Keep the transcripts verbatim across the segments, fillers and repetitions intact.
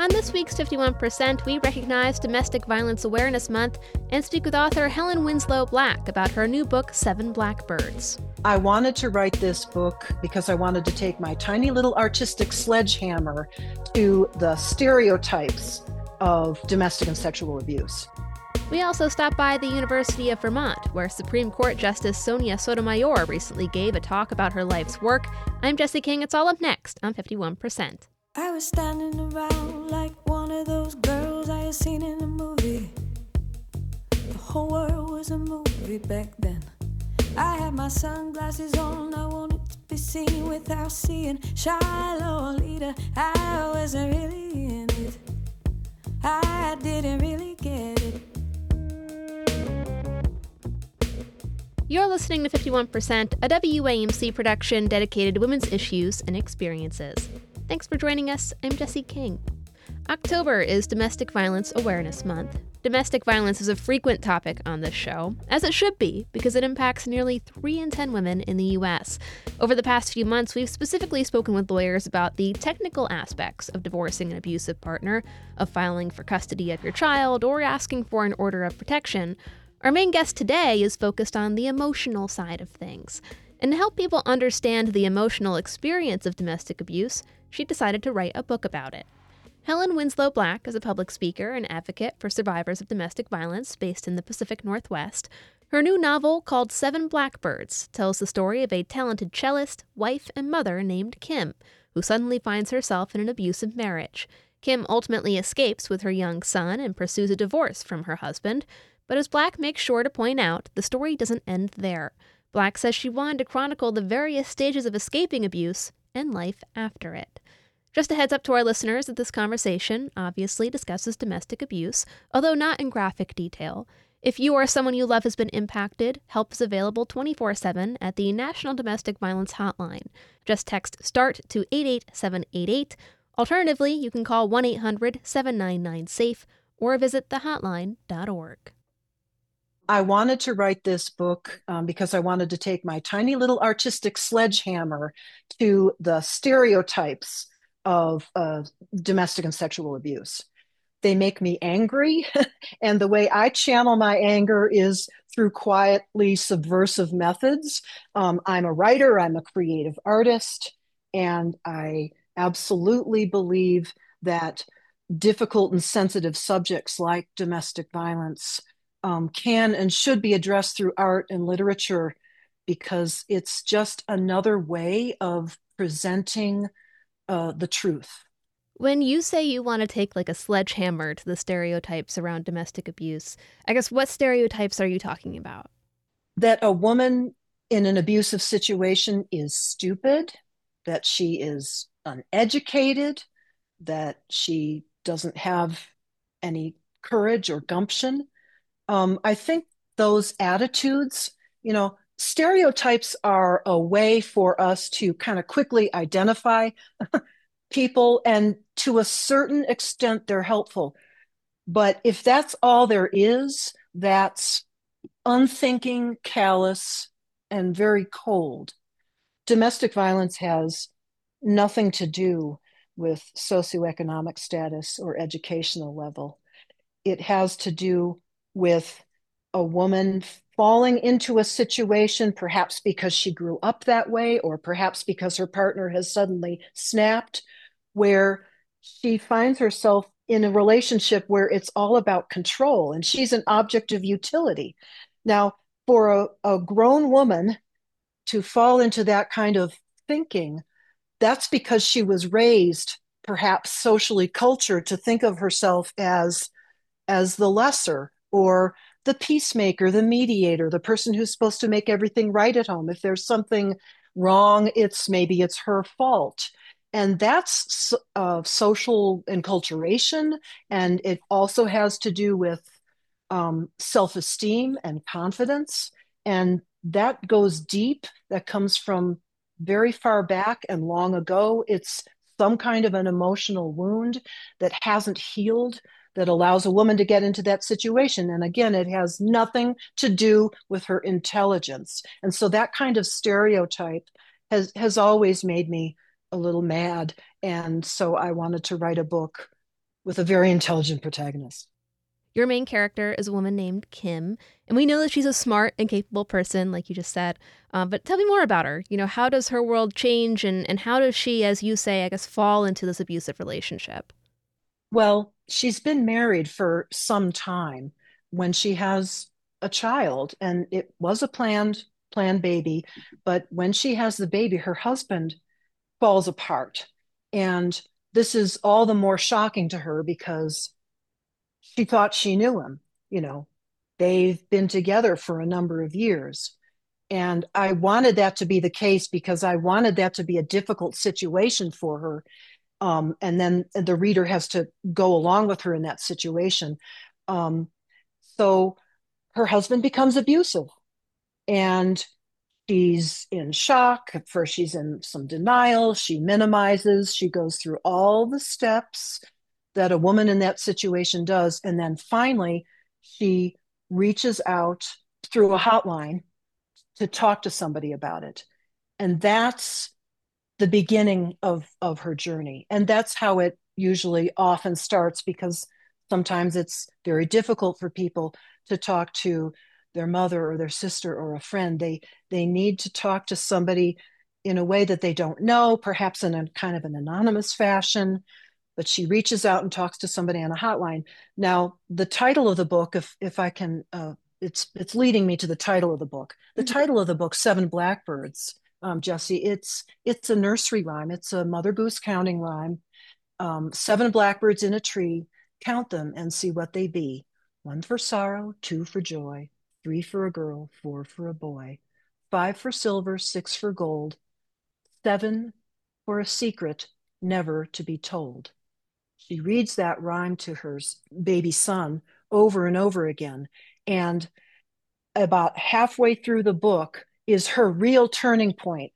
On this week's fifty-one percent, we recognize Domestic Violence Awareness Month and speak with author Helen Winslow Black about her new book, Seven Blackbirds. I wanted to write this book because I wanted to take my tiny little artistic sledgehammer to the stereotypes of domestic and sexual abuse. We also stopped by the University of Vermont, where Supreme Court Justice Sonia Sotomayor recently gave a talk about her life's work. I'm Jesse King. It's all up next on fifty-one percent. I was standing around like one of those girls I had seen in a movie. The whole world was a movie back then. I had my sunglasses on, I wanted to be seen without seeing. Shy Lolita, I wasn't really in it. I didn't really get it. You're listening to fifty-one percent, a W A M C production dedicated to women's issues and experiences. Thanks for joining us. I'm Jesse King. October is Domestic Violence Awareness Month. Domestic violence is a frequent topic on this show, as it should be, because it impacts nearly three in ten women in the U S. Over the past few months, we've specifically spoken with lawyers about the technical aspects of divorcing an abusive partner, of filing for custody of your child, or asking for an order of protection. Our main guest today is focused on the emotional side of things. And to help people understand the emotional experience of domestic abuse, she decided to write a book about it. Helen Winslow Black is a public speaker and advocate for survivors of domestic violence based in the Pacific Northwest. Her new novel, called Seven Blackbirds, tells the story of a talented cellist, wife, and mother named Kim, who suddenly finds herself in an abusive marriage. Kim ultimately escapes with her young son and pursues a divorce from her husband, but as Black makes sure to point out, the story doesn't end there. Black says she wanted to chronicle the various stages of escaping abuse and life after it. Just a heads up to our listeners that this conversation obviously discusses domestic abuse, although not in graphic detail. If you or someone you love has been impacted, help is available twenty-four seven at the National Domestic Violence Hotline. Just text START to eight eight seven eight eight. Alternatively, you can call one eight hundred seven nine nine SAFE or visit the hotline dot org. I wanted to write this book um, because I wanted to take my tiny little artistic sledgehammer to the stereotypes of uh, domestic and sexual abuse. They make me angry, and the way I channel my anger is through quietly subversive methods. Um, I'm a writer, I'm a creative artist, and I absolutely believe that difficult and sensitive subjects like domestic violence Um, can and should be addressed through art and literature, because it's just another way of presenting uh, the truth. When you say you want to take like a sledgehammer to the stereotypes around domestic abuse, I guess what stereotypes are you talking about? That a woman in an abusive situation is stupid, that she is uneducated, that she doesn't have any courage or gumption. Um, I think those attitudes, you know, stereotypes are a way for us to kind of quickly identify people, and to a certain extent, they're helpful. But if that's all there is, that's unthinking, callous, and very cold. Domestic violence has nothing to do with socioeconomic status or educational level. It has to do with a woman falling into a situation, perhaps because she grew up that way, or perhaps because her partner has suddenly snapped, where she finds herself in a relationship where it's all about control and she's an object of utility. Now, for a, a grown woman to fall into that kind of thinking, that's because she was raised, perhaps socially cultured, to think of herself as, as the lesser, or the peacemaker, the mediator, the person who's supposed to make everything right at home. If there's something wrong, it's maybe it's her fault. And that's uh, social enculturation. And it also has to do with um, self-esteem and confidence. And that goes deep. That comes from very far back and long ago. It's some kind of an emotional wound that hasn't healed, that allows a woman to get into that situation. And again, it has nothing to do with her intelligence. And so that kind of stereotype has, has always made me a little mad. And so I wanted to write a book with a very intelligent protagonist. Your main character is a woman named Kim, and we know that she's a smart and capable person, like you just said. Um, but tell me more about her. You know, how does her world change, and, and how does she, as you say, I guess, fall into this abusive relationship? Well, she's been married for some time when she has a child, and it was a planned planned baby. But when she has the baby, her husband falls apart. And this is all the more shocking to her because she thought she knew him. You know, they've been together for a number of years. And I wanted that to be the case because I wanted that to be a difficult situation for her. Um, and then the reader has to go along with her in that situation. Um, so her husband becomes abusive, and she's in shock. At first, she's in some denial. She minimizes. She goes through all the steps that a woman in that situation does. And then finally, she reaches out through a hotline to talk to somebody about it. And that's the beginning of, of her journey. And that's how it usually often starts, because sometimes it's very difficult for people to talk to their mother or their sister or a friend. They they need to talk to somebody in a way that they don't know, perhaps in a kind of an anonymous fashion. But she reaches out and talks to somebody on a hotline. Now, the title of the book, if if I can, uh, it's it's leading me to the title of the book. The mm-hmm. title of the book, Seven Blackbirds, um, Jesse. It's it's a nursery rhyme. It's a Mother Goose counting rhyme. Um, seven blackbirds in a tree. Count them and see what they be. One for sorrow, two for joy, three for a girl, four for a boy, five for silver, six for gold, seven for a secret never to be told. She reads that rhyme to her baby son over and over again. And about halfway through the book is her real turning point.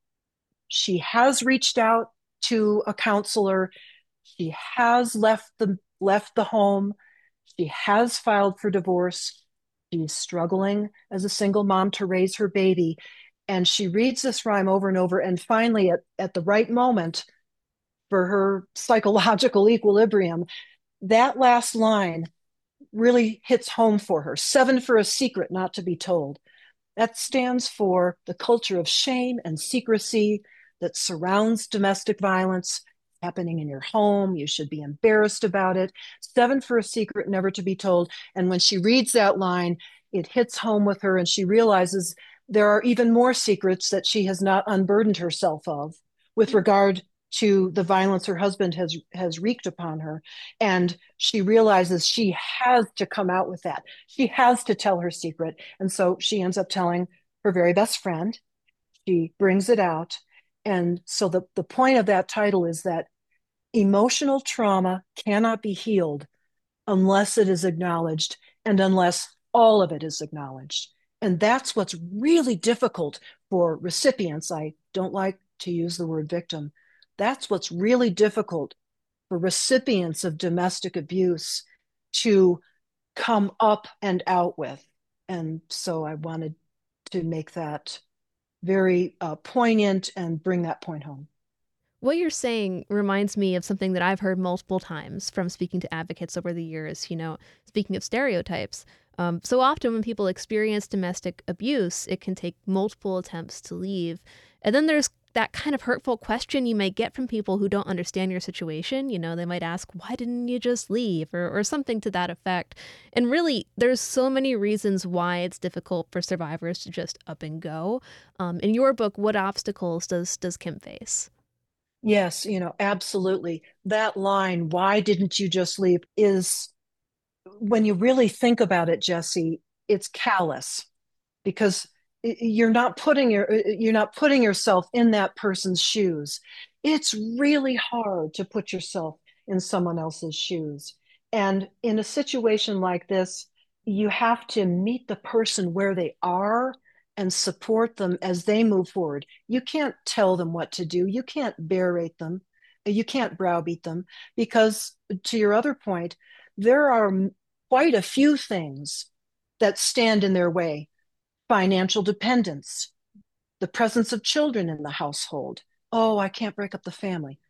She has reached out to a counselor. She has left the left the home. She has filed for divorce. She's struggling as a single mom to raise her baby. And she reads this rhyme over and over. And finally, at, at the right moment, for her psychological equilibrium, that last line really hits home for her. Seven for a secret not to be told. That stands for the culture of shame and secrecy that surrounds domestic violence happening in your home. You should be embarrassed about it. Seven for a secret never to be told. And when she reads that line, it hits home with her, and she realizes there are even more secrets that she has not unburdened herself of with regard to the violence her husband has has wreaked upon her. And she realizes she has to come out with that. She has to tell her secret. And so she ends up telling her very best friend. She brings it out. And so the, the point of that title is that emotional trauma cannot be healed unless it is acknowledged and unless all of it is acknowledged. And that's what's really difficult for recipients. I don't like to use the word victim. That's what's really difficult for recipients of domestic abuse to come up and out with. And so I wanted to make that very uh, poignant and bring that point home. What you're saying reminds me of something that I've heard multiple times from speaking to advocates over the years. You know, speaking of stereotypes, um, so often when people experience domestic abuse, it can take multiple attempts to leave. And then there's that kind of hurtful question you may get from people who don't understand your situation. You know, they might ask, why didn't you just leave? Or, or something to that effect. And really, there's so many reasons why it's difficult for survivors to just up and go. Um, in your book, what obstacles does does Kim face? Yes, you know, absolutely. That line, why didn't you just leave, is, when you really think about it, Jesse, it's callous, because you're not putting your you're not putting yourself in that person's shoes. It's really hard to put yourself in someone else's shoes. And in a situation like this, you have to meet the person where they are and support them as they move forward. You can't tell them what to do. You can't berate them. You can't browbeat them, because, to your other point, there are quite a few things that stand in their way. Financial dependence, the presence of children in the household. Oh, I can't break up the family.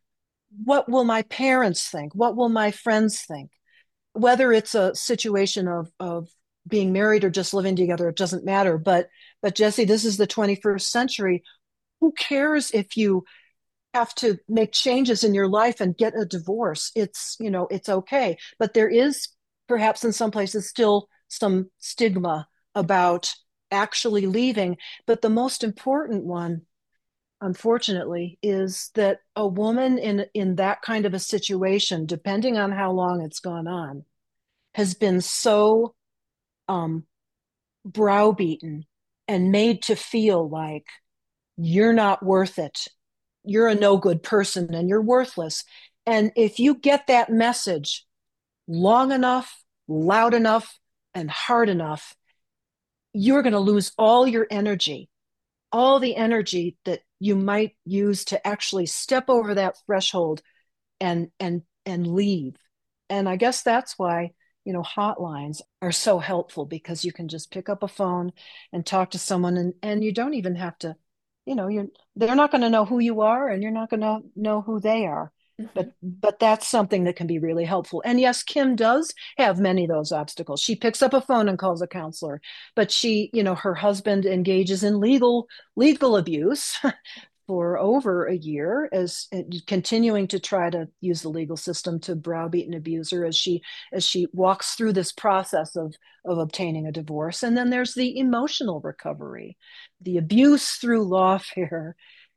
what will my parents think? What will my friends think? Whether it's a situation of of being married or just living together, it doesn't matter. But but Jesse, this is the twenty-first century. Who cares if you have to make changes in your life and get a divorce? It's, you know, it's okay. But there is perhaps in some places still some stigma about actually leaving. But the most important one, unfortunately, is that a woman in in that kind of a situation, depending on how long it's gone on, has been so um, browbeaten and made to feel like you're not worth it. You're a no good person and you're worthless. And if you get that message long enough, loud enough, and hard enough, you're going to lose all your energy, all the energy that you might use to actually step over that threshold and and and leave. And I guess that's why, you know, hotlines are so helpful, because you can just pick up a phone and talk to someone, and and you don't even have to, you know, you're they're not going to know who you are and you're not going to know who they are. Mm-hmm. But but that's something that can be really helpful. And yes, Kim does have many of those obstacles. She picks up a phone and calls a counselor, but she, you know, her husband engages in legal legal abuse for over a year, as continuing to try to use the legal system to browbeat an abuser as she as she walks through this process of of obtaining a divorce. And then there's the emotional recovery. The abuse through lawfare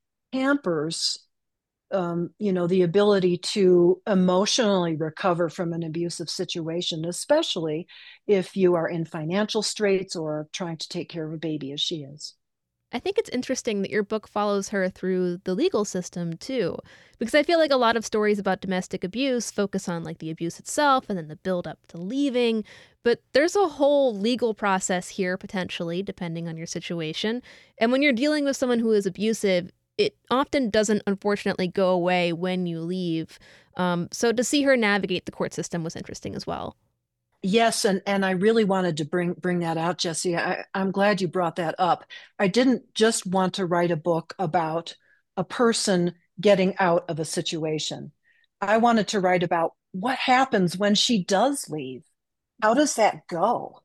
hampers um, you know, the ability to emotionally recover from an abusive situation, especially if you are in financial straits or trying to take care of a baby, as she is. I think it's interesting that your book follows her through the legal system too, because I feel like a lot of stories about domestic abuse focus on like the abuse itself and then the build up to leaving, but there's a whole legal process here potentially depending on your situation. And when you're dealing with someone who is abusive, it often doesn't unfortunately go away when you leave. Um, so to see her navigate the court system was interesting as well. Yes, and and I really wanted to bring bring that out, Jesse. I, I'm glad you brought that up. I didn't just want to write a book about a person getting out of a situation. I wanted to write about what happens when she does leave. How does that go?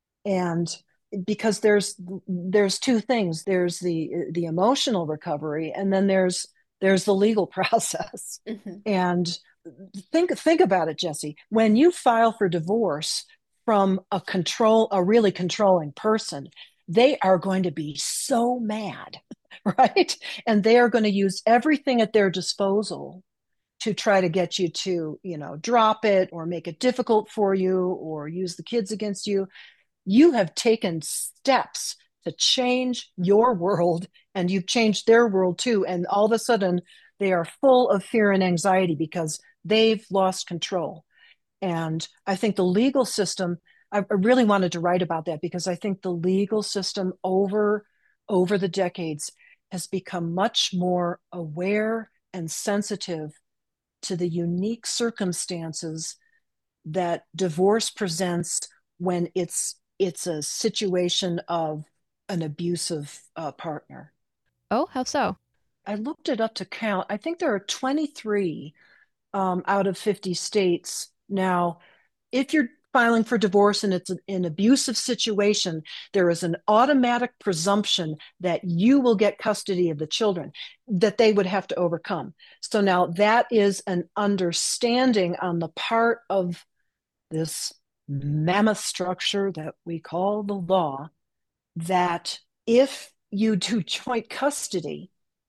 And because there's there's two things. There's the the emotional recovery, and then there's there's the legal process. Mm-hmm. And think think about it, Jesse. When you file for divorce from a control, a really controlling person, they are going to be so mad, right? And they are going to use everything at their disposal to try to get you to, you know, drop it or make it difficult for you or use the kids against you. You have taken steps to change your world, and you've changed their world too. And all of a sudden, they are full of fear and anxiety because they've lost control. And I think the legal system, I really wanted to write about that because I think the legal system over over the decades has become much more aware and sensitive to the unique circumstances that divorce presents when it's it's a situation of an abusive uh, partner. Oh, how so? I looked it up to count. I think there are twenty-three um, out of fifty states now. If you're filing for divorce and it's an abusive situation, there is an automatic presumption that you will get custody of the children that they would have to overcome. So now that is an understanding on the part of this mammoth structure that we call the law, that if you do joint custody,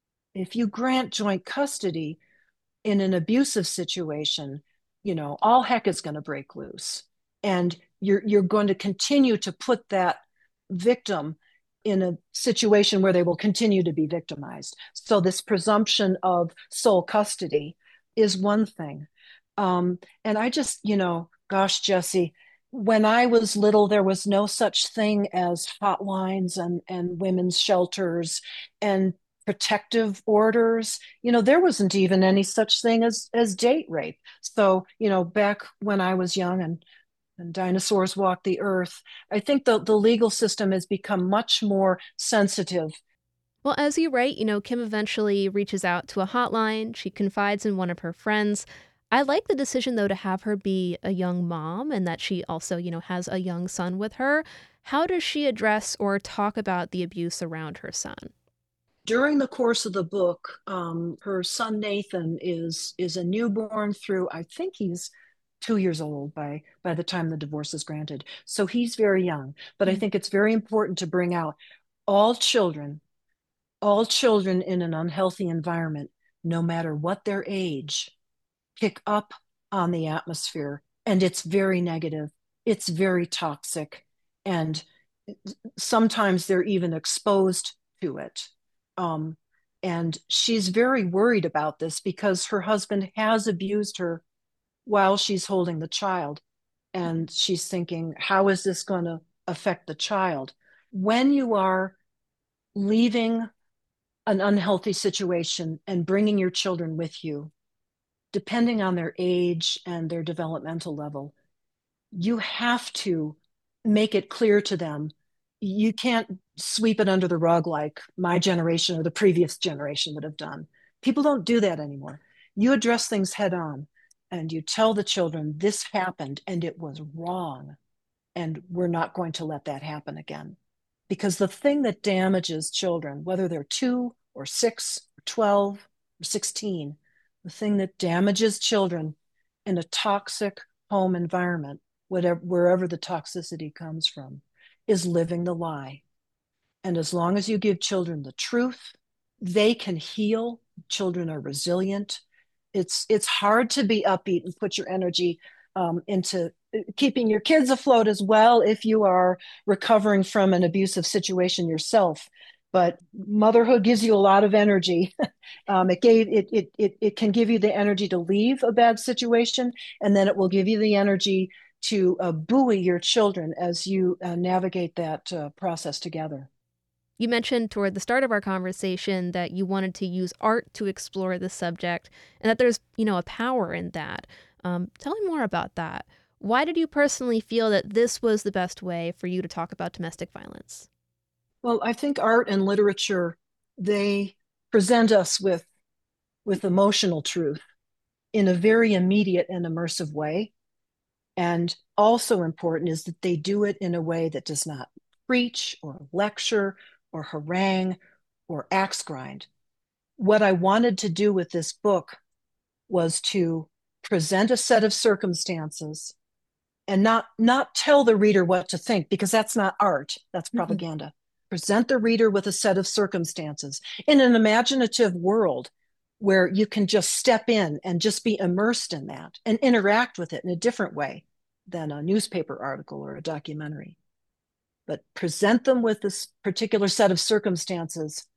if you grant joint custody in an abusive situation, you know, all heck is going to break loose. And you're you're going to continue to put that victim in a situation where they will continue to be victimized. So this presumption of sole custody is one thing. Um, and I just, you know, gosh, Jesse, when I was little, there was no such thing as hotlines and, and women's shelters and protective orders. You know, there wasn't even any such thing as as date rape. So, you know, back when I was young and and dinosaurs walked the earth, I think the, the legal system has become much more sensitive. Well, as you write, you know, Kim eventually reaches out to a hotline. She confides in one of her friends. I like the decision, though, to have her be a young mom and that she also, you know, has a young son with her. How does she address or talk about the abuse around her son? During the course of the book, um, her son Nathan is is a newborn through, I think he's two years old by by the time the divorce is granted. So he's very young. But I Mm. think it's very important to bring out all children, all children in an unhealthy environment, no matter what their age, pick up on the atmosphere. And it's very negative. It's very toxic. And sometimes they're even exposed to it. Um, and she's very worried about this because her husband has abused her while she's holding the child. And she's thinking, how is this going to affect the child? When you are leaving an unhealthy situation and bringing your children with you, depending on their age and their developmental level, you have to make it clear to them. You can't sweep it under the rug like my generation or the previous generation would have done. People don't do that anymore. You address things head on and you tell the children this happened and it was wrong. And we're not going to let that happen again. Because the thing that damages children, whether they're two or six or twelve or sixteen, the thing that damages children in a toxic home environment, whatever, wherever the toxicity comes from, is living the lie. And as long as you give children the truth, they can heal. Children are resilient. It's it's hard to be upbeat and put your energy um, into keeping your kids afloat as well if you are recovering from an abusive situation yourself. But motherhood gives you a lot of energy. um, it gave it, it it it can give you the energy to leave a bad situation, and then it will give you the energy to uh, buoy your children as you uh, navigate that uh, process together. You mentioned toward the start of our conversation that you wanted to use art to explore the subject and that there's, you know, a power in that. Um, tell me more about that. Why did you personally feel that this was the best way for you to talk about domestic violence? Well, I think art and literature, they present us with with emotional truth in a very immediate and immersive way. And also important is that they do it in a way that does not preach or lecture or harangue or axe grind. What I wanted to do with this book was to present a set of circumstances and not not tell the reader what to think, because that's not art, that's Mm-hmm. propaganda. Present the reader with a set of circumstances in an imaginative world where you can just step in and just be immersed in that and interact with it in a different way than a newspaper article or a documentary. But present them with this particular set of circumstances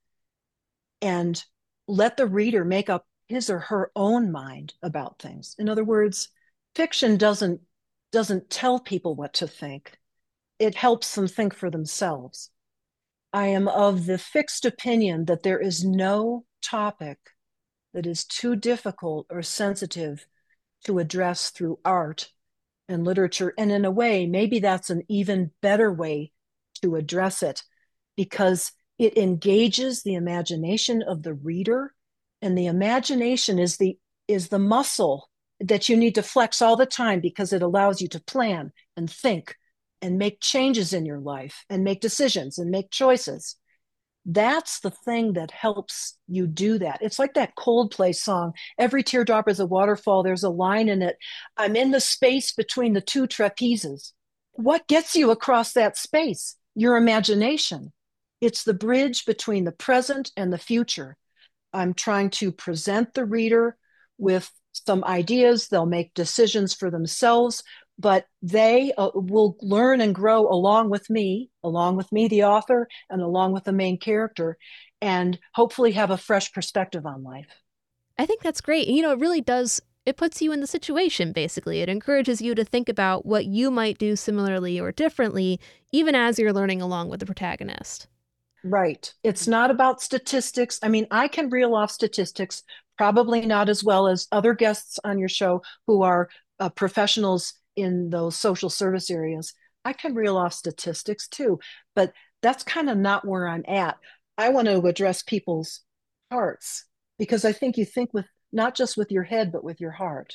and let the reader make up his or her own mind about things. In other words, fiction doesn't doesn't tell people what to think. It helps them think for themselves. I am of the fixed opinion that there is no topic that is too difficult or sensitive to address through art and literature. And in a way, maybe that's an even better way to address it because it engages the imagination of the reader. And the imagination is the is the muscle that you need to flex all the time because it allows you to plan and think and make changes in your life and make decisions and make choices. That's the thing that helps you do that. It's like that Coldplay song, Every Teardrop is a Waterfall. There's a line in it, I'm in the space between the two trapezes. What gets you across that space? Your imagination. It's the bridge between the present and the future. I'm trying to present the reader with some ideas. They'll make decisions for themselves, but they uh, will learn and grow along with me, along with me, the author, and along with the main character, and hopefully have a fresh perspective on life. I think that's great. You know, it really does, it puts you in the situation, basically. It encourages you to think about what you might do similarly or differently, even as you're learning along with the protagonist. Right. It's not about statistics. I mean, I can reel off statistics, probably not as well as other guests on your show who are uh, professionals in those social service areas. I can reel off statistics too, but that's kind of not where I'm at. I want to address people's hearts, because I think you think with not just with your head, but with your heart.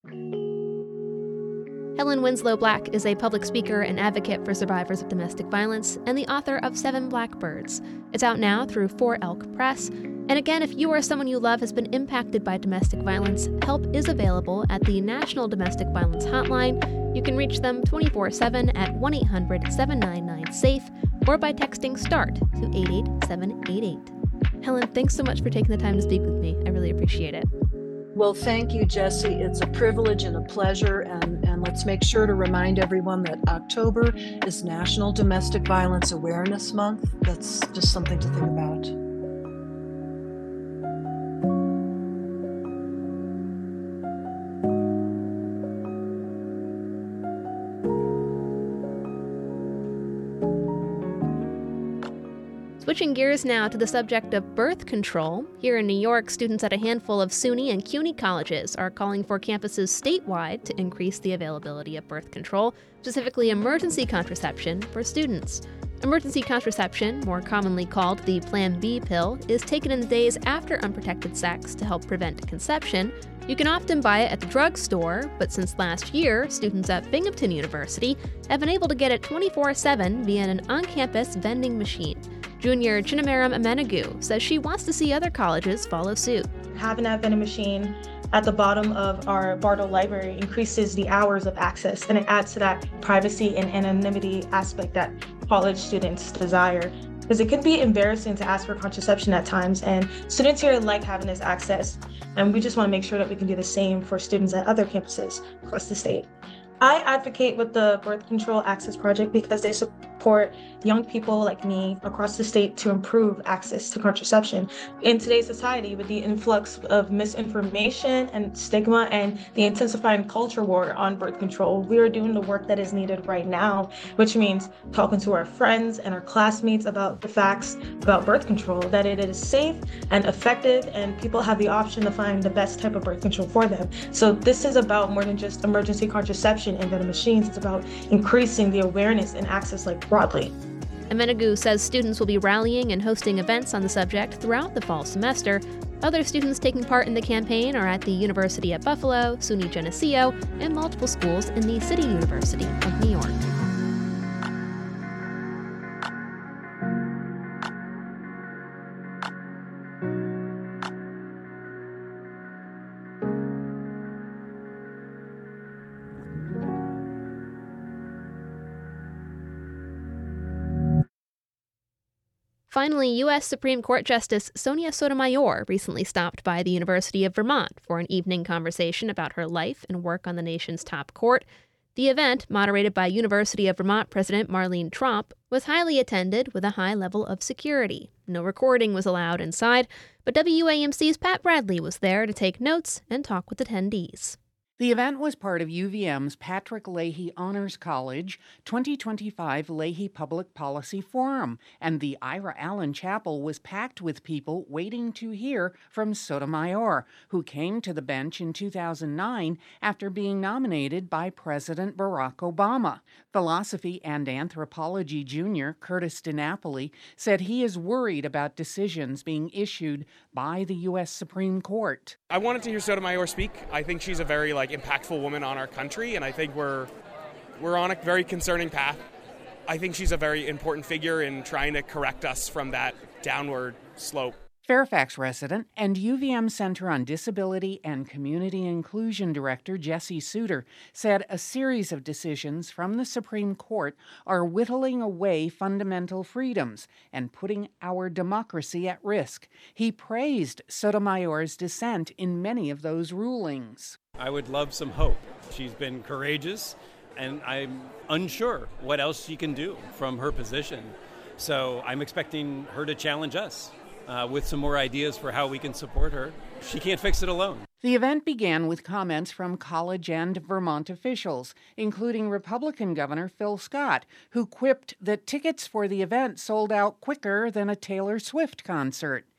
Helen Winslow Black is a public speaker and advocate for survivors of domestic violence and the author of Seven Blackbirds. It's out now through Four Elk Press. And again, if you or someone you love has been impacted by domestic violence, help is available at the National Domestic Violence Hotline. You can reach them twenty-four seven at one eight hundred seven nine nine SAFE or by texting START to eight eight seven eight eight. Helen, thanks so much for taking the time to speak with me. I really appreciate it. Well, thank you, Jesse. It's a privilege and a pleasure. And, and let's make sure to remind everyone that October is National Domestic Violence Awareness Month. That's just something to think about. Switching gears now to the subject of birth control. Here in New York, students at a handful of SUNY and CUNY colleges are calling for campuses statewide to increase the availability of birth control, specifically emergency contraception for students. Emergency contraception, more commonly called the Plan B pill, is taken in the days after unprotected sex to help prevent conception. You can often buy it at the drugstore, but since last year, students at Binghamton University have been able to get it twenty-four seven via an on-campus vending machine. Junior Chinamaram Amenagu says she wants to see other colleges follow suit. Having that vending machine at the bottom of our Bardo library increases the hours of access, and it adds to that privacy and anonymity aspect that college students desire. Because it can be embarrassing to ask for contraception at times, and students here like having this access, and we just want to make sure that we can do the same for students at other campuses across the state. I advocate with the Birth Control Access Project because they support young people like me across the state to improve access to contraception. In today's society, with the influx of misinformation and stigma and the intensifying culture war on birth control, we are doing the work that is needed right now, which means talking to our friends and our classmates about the facts about birth control, that it is safe and effective, and people have the option to find the best type of birth control for them. So this is about more than just emergency contraception and the machines. It's about increasing the awareness and access like broadly. Amenagu says students will be rallying and hosting events on the subject throughout the fall semester. Other students taking part in the campaign are at the University at Buffalo, SUNY Geneseo, and multiple schools in the City University of New York. Finally, U S Supreme Court Justice Sonia Sotomayor recently stopped by the University of Vermont for an evening conversation about her life and work on the nation's top court. The event, moderated by University of Vermont President Marlene Tromp, was highly attended with a high level of security. No recording was allowed inside, but W A M C's Pat Bradley was there to take notes and talk with attendees. The event was part of U V M's Patrick Leahy Honors College twenty twenty-five Leahy Public Policy Forum, and the Ira Allen Chapel was packed with people waiting to hear from Sotomayor, who came to the bench in two thousand nine after being nominated by President Barack Obama. Philosophy and anthropology junior Curtis DiNapoli said he is worried about decisions being issued by the U S Supreme Court. I wanted to hear Sotomayor speak. I think she's a very like impactful woman on our country, and I think we're we're on a very concerning path. I think she's a very important figure in trying to correct us from that downward slope. Fairfax resident and U V M Center on Disability and Community Inclusion Director Jesse Suter said a series of decisions from the Supreme Court are whittling away fundamental freedoms and putting our democracy at risk. He praised Sotomayor's dissent in many of those rulings. I would love some hope. She's been courageous, and I'm unsure what else she can do from her position. So I'm expecting her to challenge us uh, with some more ideas for how we can support her. She can't fix it alone. The event began with comments from college and Vermont officials, including Republican Governor Phil Scott, who quipped that tickets for the event sold out quicker than a Taylor Swift concert.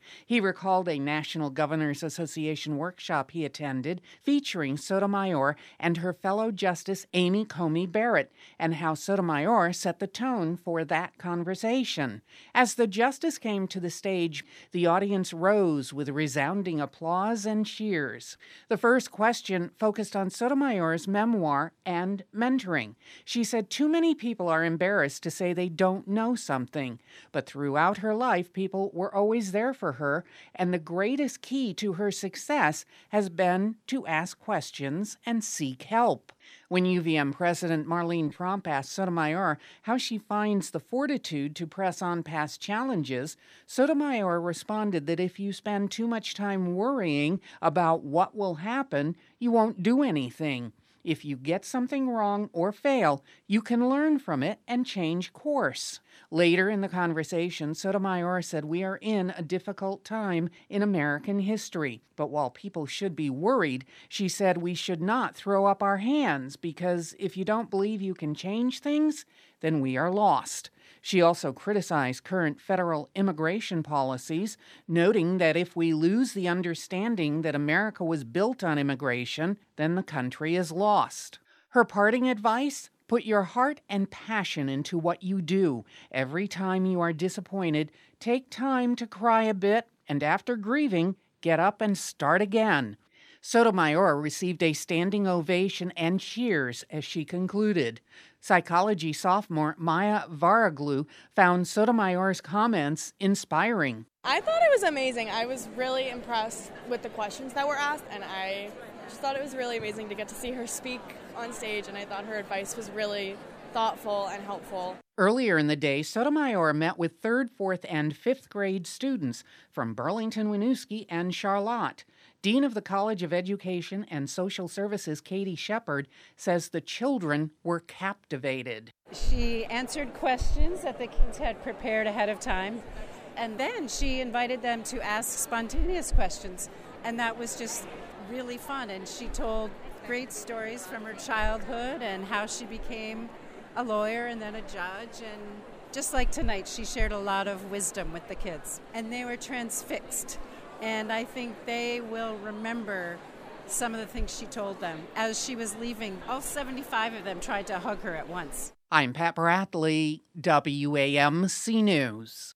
He recalled a National Governors Association workshop he attended featuring Sotomayor and her fellow Justice Amy Coney Barrett, and how Sotomayor set the tone for that conversation. As the justice came to the stage, the audience rose with resounding applause and cheers. The first question focused on Sotomayor's memoir and mentoring. She said too many people are embarrassed to say they don't know something, but throughout her life, people were always there for her, and the greatest key to her success has been to ask questions and seek help. When U V M President Marlene Tromp asked Sotomayor how she finds the fortitude to press on past challenges, Sotomayor responded that if you spend too much time worrying about what will happen, you won't do anything. If you get something wrong or fail, you can learn from it and change course. Later in the conversation, Sotomayor said we are in a difficult time in American history. But while people should be worried, she said we should not throw up our hands, because if you don't believe you can change things, then we are lost. She also criticized current federal immigration policies, noting that if we lose the understanding that America was built on immigration, then the country is lost. Her parting advice? Put your heart and passion into what you do. Every time you are disappointed, take time to cry a bit, and after grieving, get up and start again. Sotomayor received a standing ovation and cheers as she concluded. Psychology sophomore Maya Varaglu found Sotomayor's comments inspiring. I thought it was amazing. I was really impressed with the questions that were asked, and I just thought it was really amazing to get to see her speak on stage, and I thought her advice was really thoughtful and helpful. Earlier in the day, Sotomayor met with third, fourth, and fifth grade students from Burlington, Winooski, and Charlotte. Dean of the College of Education and Social Services, Katie Shepard, says the children were captivated. She answered questions that the kids had prepared ahead of time, and then she invited them to ask spontaneous questions, and that was just really fun. And she told great stories from her childhood and how she became a lawyer and then a judge, and just like tonight, she shared a lot of wisdom with the kids, and they were transfixed. And I think they will remember some of the things she told them. As she was leaving, all seventy-five of them tried to hug her at once. I'm Pat Bradley, W A M C News.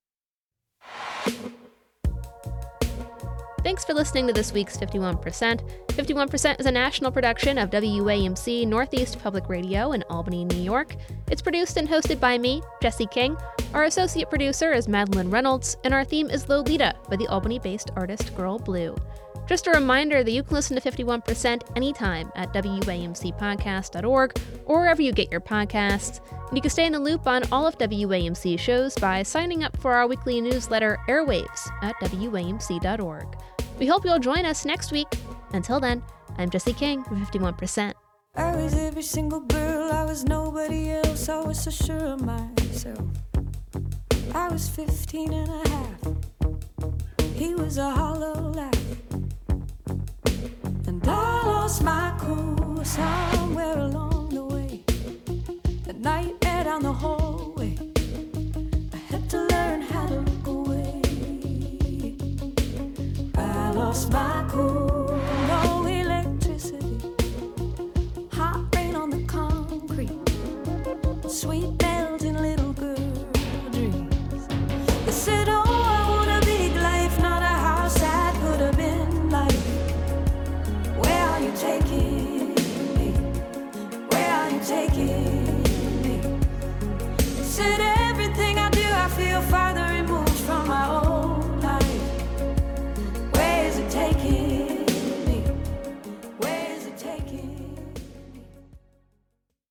Thanks for listening to this week's fifty-one percent. fifty-one percent is a national production of W A M C Northeast Public Radio in Albany, New York. It's produced and hosted by me, Jesse King. Our associate producer is Madeline Reynolds, and our theme is Lolita by the Albany-based artist Girl Blue. Just a reminder that you can listen to fifty-one percent anytime at W A M C podcast dot org or wherever you get your podcasts. And you can stay in the loop on all of W A M C shows by signing up for our weekly newsletter Airwaves at W A M C dot org. We hope you'll join us next week. Until then, I'm Jesse King for fifty-one percent. I was every single girl, I was nobody else, I was so sure of myself. I was fifteen and a half, he was a hollow laugh, and I lost my cool.